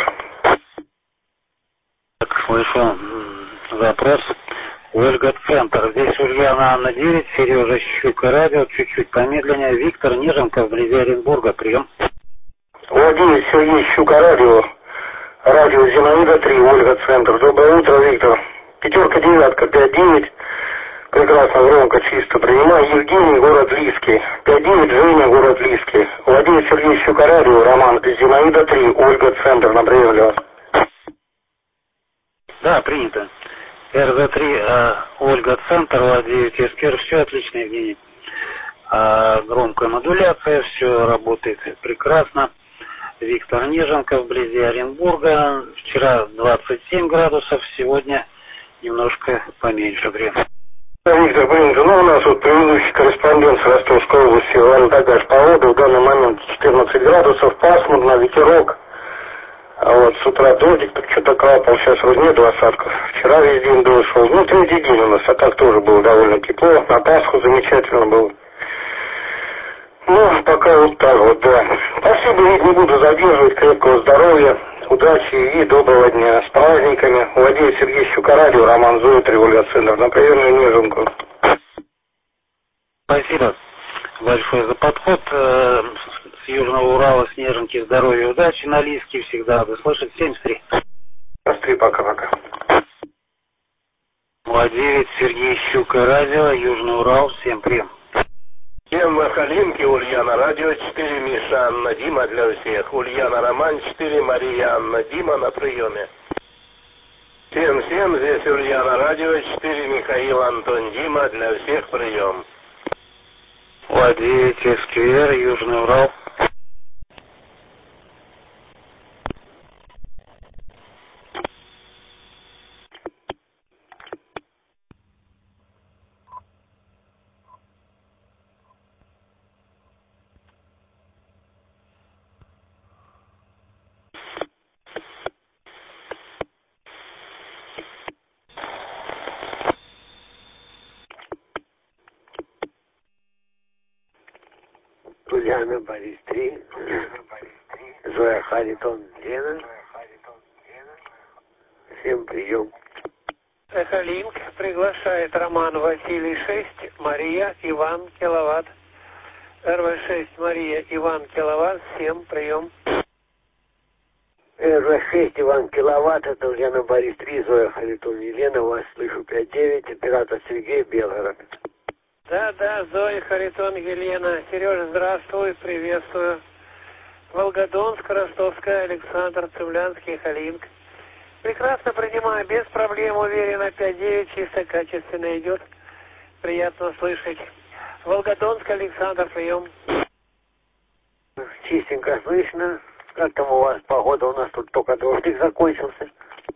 Так, слышу запрос. Ольга, центр. Здесь Ульяна, Анна, 9, Сережа Щука, радио, чуть-чуть помедленнее. Виктор, Неженка, вблизи Оренбурга, прием. У9, Сергей Щука, радио, радио Зинаида 3, Ольга, центр. Доброе утро, Виктор. 5-9, 5-9. Прекрасно, громко, чисто принимаю. Евгений, город Лиский. 5-9, Женя, город Лиский. Владимир Сергей Щука, радио, Роман, Зинаида 3, Ольга, центр, на прием для вас. Да, принято. РЗ3, Ольга, центр, Владимир Скер, все отлично, Евгений. Громкая модуляция, все работает прекрасно. Виктор, Неженка, вблизи Оренбурга. Вчера 27 градусов, сегодня немножко поменьше время. Виктор, принято. Ну, у нас вот предыдущий корреспондент с Ростовской области, вам такая же погода, в данный момент 14 градусов, пасмурно, ветерок. А вот с утра дождик, так что-то крапал, сейчас вроде нету осадков. Вчера весь день дождь шел. Ну, третий день у нас, а так тоже было довольно тепло. На Пасху замечательно было. Ну, пока вот так вот, да. Спасибо, ведь не буду задерживать. Крепкого здоровья, удачи и доброго дня. С праздниками. Владимир Сергей Щука, радио, Роман Зоя, Ольга, центр. На приемную Неженку. спасибо большое за подход. С Южного Урала, Снежинки, здоровья, удачи на Лиске, всегда рады слышать. 73. 3, пока-пока. 9, Сергей Щука, радио, Южный Урал, всем прием. Всем Халинки, Ульяна, радио 4, Миша, Анна, Дима для всех. Ульяна, Роман 4, Мария, Анна, Дима на приеме. Всем, здесь Ульяна, радио 4, Михаил, Антон, Дима, для всех прием. 9, СКР, Южный Урал. Ульяна, Борис 3, Зоя, Харитон, Лена. Всем прием. Эхолинк приглашает Роман Василий 6, Мария, Иван, Киловатт. РВ6, Мария, Иван, Киловатт, всем прием. РВ6, Иван, Киловатт, это Ульяна, Борис 3, Зоя, Харитон, Елена, вас слышу 5-9, оператор Сергей, Белгород. Да, Зоя, Харитон, Елена. Сережа, здравствуй, приветствую. Волгодонск, Ростовская, Александр, Цивлянский, Халинк. Прекрасно принимаю, без проблем, уверенно, 5-9, чисто, качественно идет. Приятно слышать. Волгодонск, Александр, прием. Чистенько слышно. Как там у вас погода? У нас тут только дождик закончился.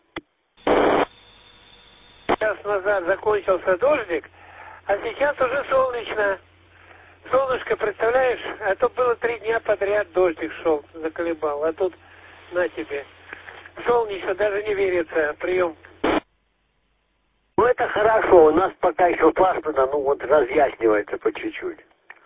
Час назад закончился дождик, а сейчас уже солнечно. Солнышко, представляешь? А то было 3 дня подряд дождик шел, заколебал. А тут на тебе. Солнечно, даже не верится. Прием. Ну это хорошо, у нас пока еще пасмурно, ну вот разъяснивается по чуть-чуть.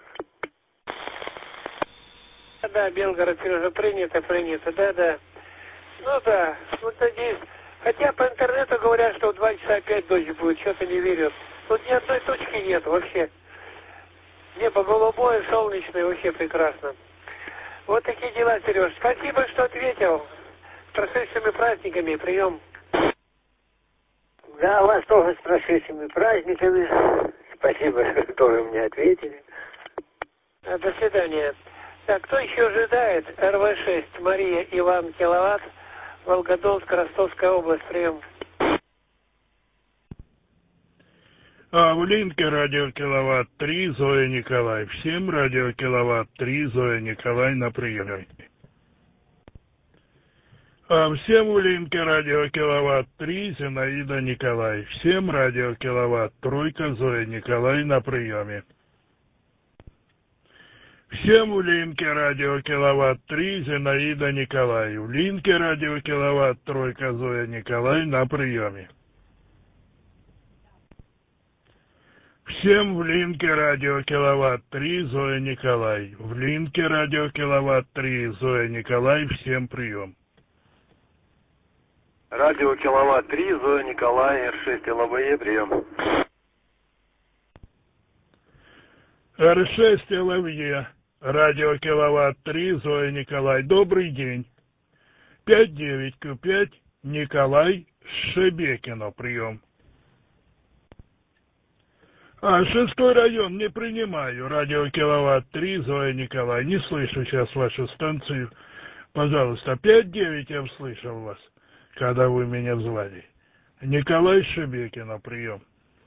Да, Белгород, Сережа, принято, да. Ну да, вот надеюсь. Хотя по интернету говорят, что в 2 часа опять дождь будет, что-то не верю. Тут ни одной точки нет вообще. Небо голубое, солнечное, вообще прекрасно. Вот такие дела, Сереж. Спасибо, что ответил. С прошедшими праздниками, прием. Да, вас тоже с прошедшими праздниками. Спасибо, что тоже мне ответили. До свидания. Так, кто еще ожидает? РВ6, Мария, Иван, Киловатт, Волгодонск, Ростовская область, прием. В Линке радио Киловатт 3, Зоя Николай. Всем радио Киловатт 3, Зоя Николай на приеме. Всем в Линке радио Киловатт 3, Зинаида Николай. Всем радио Киловатт 3, Зоя Николай на приеме. Всем в Линке радио Киловатт 3, Зинаида Николай. В Линке радио Киловатт 3, Зоя Николай на приеме. Всем в Линке радио Киловатт 3, Зоя Николай. В Линке радио Киловатт 3, Зоя Николай, всем прием. Радио Киловатт 3, Зоя Николай, Р6 ЛВЕ, прием. Р6 ЛВЕ, радио Киловатт 3, Зоя Николай. Добрый день. 59Q5, Николай, Шебекино, прием. 6-й район, не принимаю. Радио Киловатт 3, Зоя Николай. Не слышу сейчас вашу станцию. Пожалуйста, 5-9 я услышал вас, когда вы меня звали. Николай Шебекино, прием.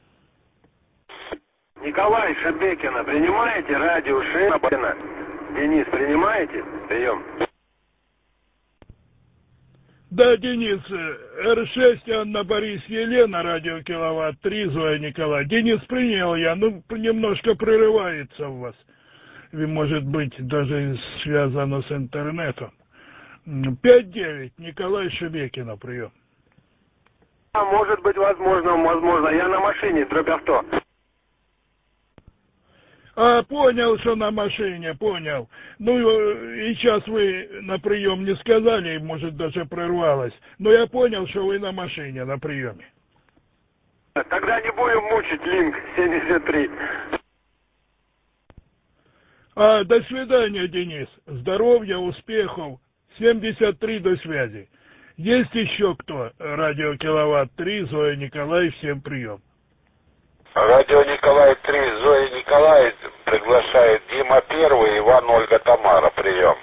Николай Шебекино, принимаете? Радио Шебекино. Денис, принимаете? Прием. Да, Денис, Р6, Анна, Борис, Елена, радио Киловатт 3, Зоя Николай. Денис, принял я, немножко прерывается у вас. Может быть, даже связано с интернетом. 5-9, Николай Шебекино, прием. Может быть, возможно. Я на машине, дробь авто. Понял, что на машине, понял. И сейчас вы на прием не сказали, может, даже прервалось. Но я понял, что вы на машине, на приеме. Тогда не будем мучить, Линк 73. До свидания, Денис. Здоровья, успехов. 73 до связи. Есть еще кто? Радио Киловатт-3, Зоя Николай, всем прием. Радио Николай-3, Зоя Николай приглашает Дима Первый, Иван, Ольга, Тамара, прием.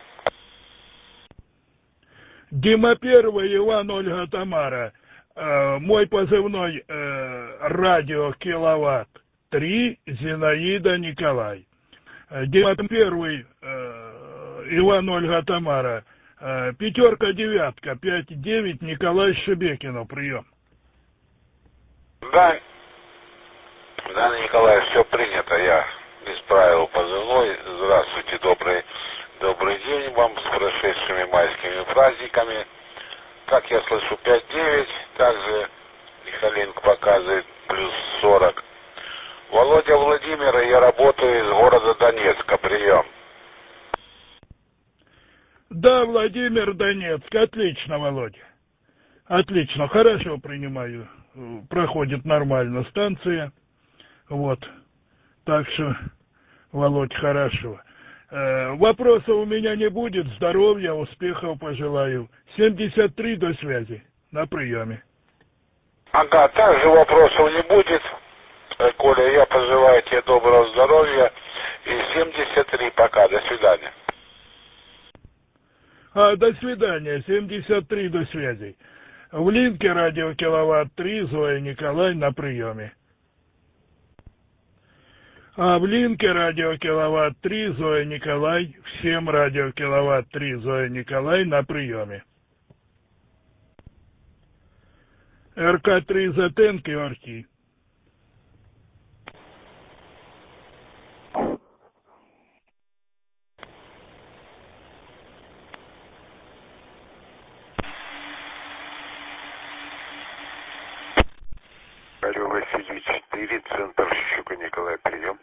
Дима Первый, Иван, Ольга, Тамара. Мой позывной радио Киловатт-3, Зинаида, Николай. Дима Первый, Иван, Ольга, Тамара. 5, 9, 5, 9, Николай Шебекину, прием. Да, Николай, все принято, я исправил позывной. Здравствуйте, добрый день вам с прошедшими майскими праздниками. Как я слышу, 5-9, также Михаленко показывает плюс 40. Володя Владимир, я работаю из города Донецка, прием. Да, Владимир, Донецк, отлично, Володя. Отлично, хорошо принимаю. Проходит нормально станция. Вот. Так что, Володь, хорошо. Вопросов у меня не будет. Здоровья, успехов пожелаю. 73 до связи. На приеме. Ага, также вопросов не будет. Коля, я пожелаю тебе доброго здоровья. И 73 пока. До свидания. До свидания. 73 до связи. В линке радио Киловатт-3, Зоя Николай на приеме. В линке радио Киловатт-3, Зоя Николай. Всем радио Киловатт-3, Зоя Николай на приеме. РК-3 Затенки, Орти. Алло, Василий 4, центр Щука, Николай, прием.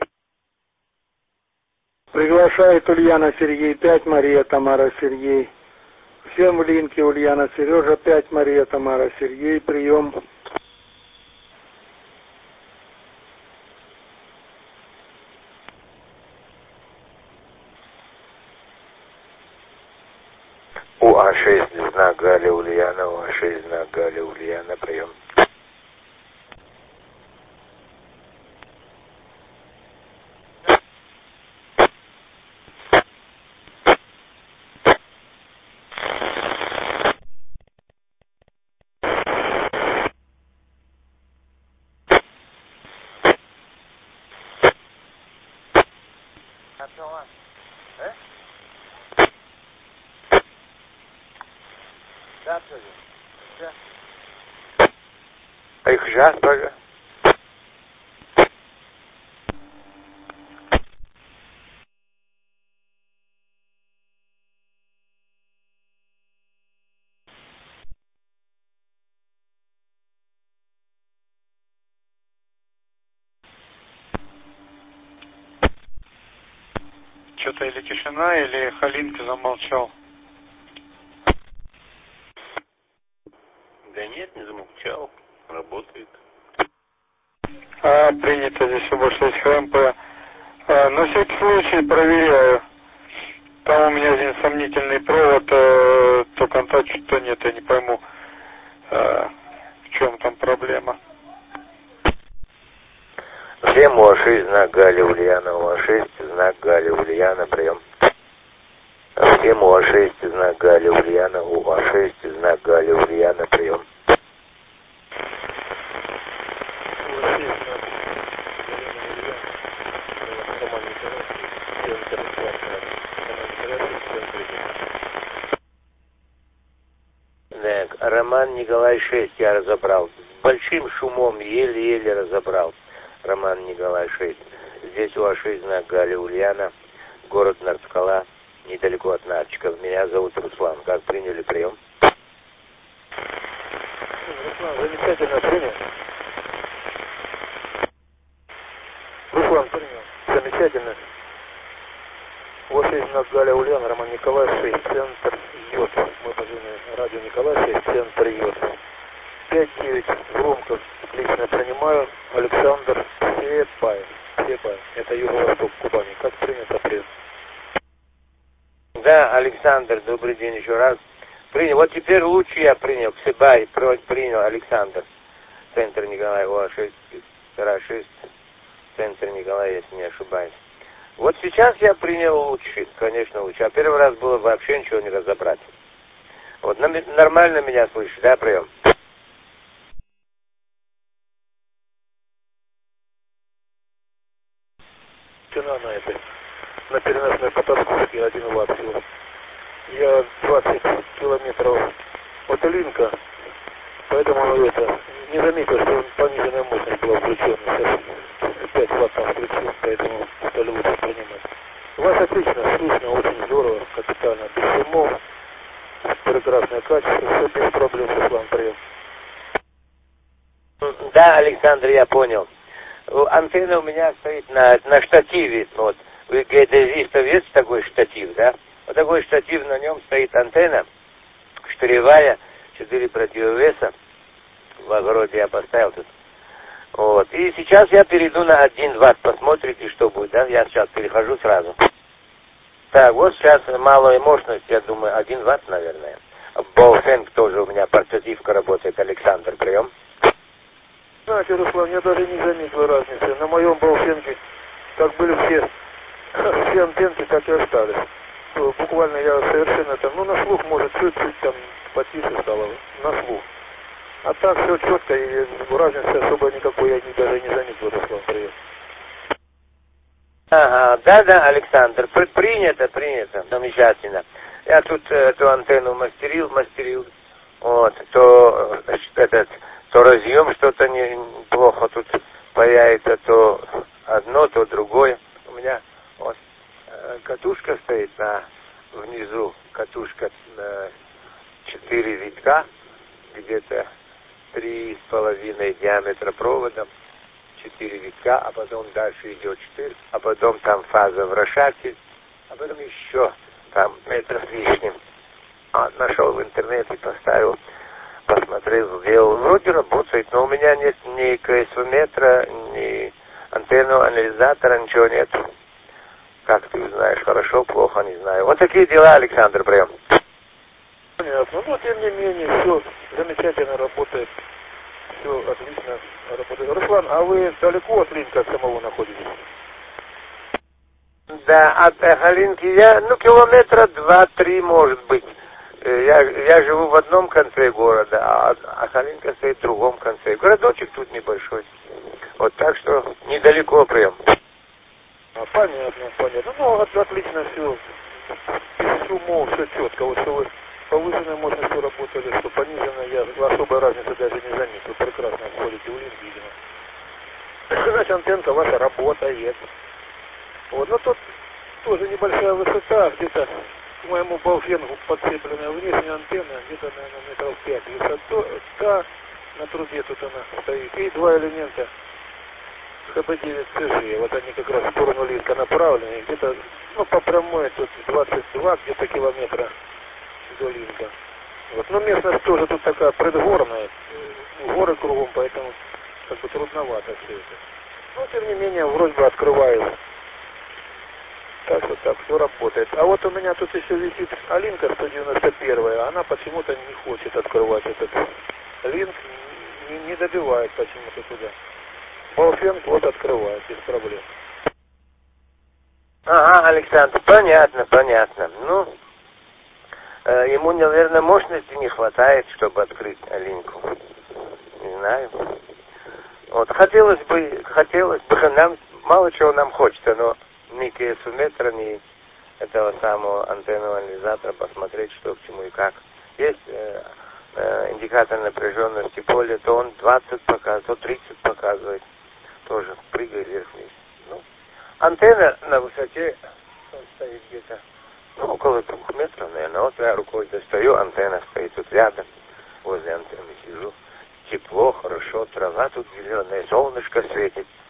Приглашает Ульяна Сергей 5, Мария Тамара Сергей. Всем в линке Ульяна Сережа 5, Мария Тамара Сергей, прием. УА6, знак Галя Ульяна, УА6, знак Галя Ульяна, прием. Их сейчас тоже. Что-то или тишина, или Халинка замолчал. Да нет, не замолчал. Работает. Принято, здесь обошлось ХМП. На всякий случай проверяю. Там у меня здесь сомнительный провод, то контакт, что нет, я не пойму, в чем там проблема. Всем УА6, знак Галя Ульяна, УА6, знак Галя Ульяна, прием. Всем УА6, знак Галя Ульяна, УА6, знак Галя Ульяна, прием. Так, Роман Николай 6 я разобрал. С большим шумом еле-еле разобрал. Роман Николай 6. Здесь УА6, знак Галя Ульяна, город Нарткала, недалеко от Нарчиков. Меня зовут Руслан. Как приняли прием? Руслан, замечательно принял. Руслан принял. Замечательно. УА6, знак Галя Ульяна, Роман Николай 6, центр Йод. Мы позывной радио Николай 6, центр Йод. 5-9, громко, лично принимаю. Александр Сепаев. Сепа, это юго-восток Кубани. Как принято, прием? Да, Александр, добрый день еще раз. Принял. Вот теперь лучше я принял. Ксебай принял Александр. Центр Николай ОА6, 6, центр Николай, если не ошибаюсь. Вот сейчас я принял лучше, конечно, лучше. А первый раз было вообще ничего не разобрать. Вот нормально меня слышишь, да, прием? Цена на это. На переносной Потаскушке 1 ватт всего. Я 20 километров от Линка, поэтому это не заметил, что пониженная мощность была включена. Сейчас 5 ватт там включил, поэтому стали лучше принимать. У вас отлично, слышно, очень здорово, капитально, без шумов, прекрасное качество, все без проблем, Руслан, прием. Да, Александр, я понял. Антенна у меня стоит на штативе. Вот. Вы геодезистов есть такой штатив, да? Вот такой штатив, на нем стоит антенна, штыревая, 4 противовеса. В огороде я поставил тут. Вот. И сейчас я перейду на 1 ватт. Посмотрите, что будет, да? Я сейчас перехожу сразу. Так, вот сейчас малая мощность, я думаю, 1 ватт, наверное. Болфенг тоже у меня портативка работает. Александр, прием. Знаете, Руслан, я даже не заметил разницы. На моем Болфенге как были все антенки, так и остались. Буквально я совершенно там, на слух, может, чуть-чуть там потише стало, на слух. А так все четко, и разницы особо никакой я даже не заметил, Руслан, привет. Ага, да, Александр, принято, замечательно. Я тут эту антенну мастерил, вот, то разъем что-то плохо тут появится, то одно, то другое. У меня вот катушка стоит внизу, катушка 4 витка, где-то 3,5 диаметра проводом, 4 витка, а потом дальше идет 4, а потом там фазовращатель, а потом еще там метр с лишним. Нашел в интернете, поставил, посмотрел, сделал. Вроде работает, но у меня нет ни КСВ-метра, ни антенного анализатора, ничего нет. Как ты знаешь, хорошо, плохо, не знаю. Вот такие дела, Александр, прием. Понятно. Но тем не менее, все замечательно работает. Все отлично работает. Руслан, а вы далеко от Линка самого находитесь? Да, от Галинки я, километра 2-3, может быть. Я живу в одном конце города, а Галинка стоит в другом конце. Городочек тут небольшой. Вот так что недалеко прием. Понятно. Ну, отлично все. Без шумов, все четко. Вот что вы повышенной мощностью работали, что пониженной, я особой разницы даже не заметил. Прекрасно входите в Линк, видимо. Значит, антенка ваша работает. Вот, но тут тоже небольшая высота, где-то к моему Болфенгу подцепленная внешняя антенна, где-то, наверное, метров 5 высота, на трубе тут она стоит, и 2 элемента ХБ-9 ЦЖ, вот они как раз в сторону Линка направлены, где-то, по прямой тут 22 где-то километра до Линка. Вот, но местность тоже тут такая предгорная, горы кругом, поэтому как бы трудновато все это. Но, тем не менее, вроде бы открываю. Так вот так, все работает. А вот у меня тут еще висит Алинка 191, она почему-то не хочет открывать этот Линк, не добивает почему-то туда. Болфенг вот открывает, без проблем. Ага, Александр, понятно. Ему, наверное, мощности не хватает, чтобы открыть Линку. Не знаю. Вот, хотелось бы, нам, мало чего нам хочется, но ни КСВ-метра, ни этого самого антенного анализатора посмотреть, что к чему и как. Есть индикатор напряженности поля, то он 20 показывает, то 30 показывает. Тоже прыгает вверх-вниз. Антенна на высоте стоит где-то, около 2 метров, наверное. Вот я рукой достаю, антенна стоит тут рядом, возле антенны сижу. Тепло, хорошо, трава тут зеленая, солнышко светит.